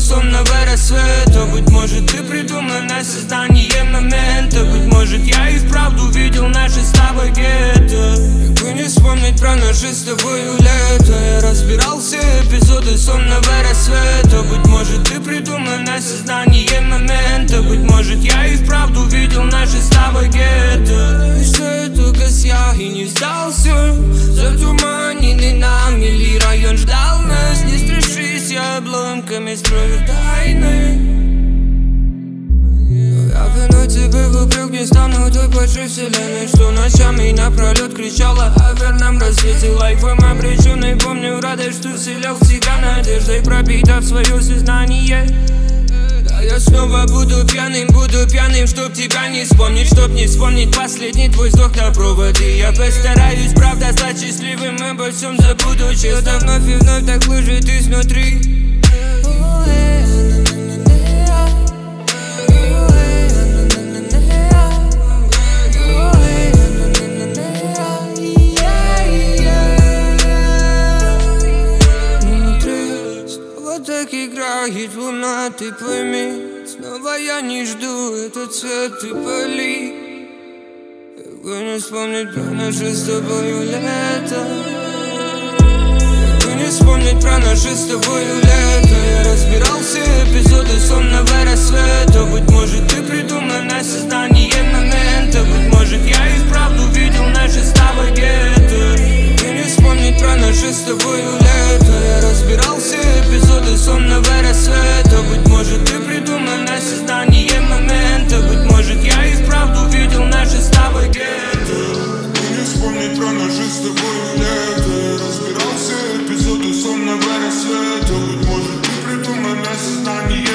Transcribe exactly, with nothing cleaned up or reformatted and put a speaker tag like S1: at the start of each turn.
S1: сонного рассвета. Быть может, ты придуманное создание момента. Быть может, я и вправду видел наше с тобой гетто. Как бы не вспомнить про наше с тобою лето. Я разбирал все эпизоды сонного рассвета. Быть может, ты придуманное создание момента. Быть может, я и вправду видел наше с тобой гетто. И что я только я и не сдался. Затуманенный нами ли район ждал нас. Не страшись, я обломками строю тайны. Но я виной тебе в упрек не стану той большой вселенной, что ночами напролет кричала о верном рассвете. Лайфом обреченный, помню радость, что вселял в тебя надеждой, пропитав свое сознание. Я снова буду пьяным, буду пьяным, чтоб тебя не вспомнить, чтоб не вспомнить последний твой вздох на проводе. Я постараюсь, правда, стать счастливым, обо всем забуду. Честно, вновь и вновь так лежит изнутри. Так играет луна, ты пойми. Снова я не жду этот цвет, ты поли. Как бы не вспомнить про наше с тобою лето. Как бы не вспомнить про наше с тобою лето. Я разбирал все эпизоды сонного рассвета. Быть может, ты придуманное создание момента. Быть может, я и вправду видел наше с тобой гетто. Как бы не вспомнить про наше с тобою лето. Я разбирал все эпизоды сонного рассвета. Быть может, ты придуманное создание момента. Быть может, я и вправду видел наше с тобой гетто.
S2: И не вспомнить про наше с тобой лето. Я разбирал все эпизоды сонного рассвета. Быть может, ты придуманное создание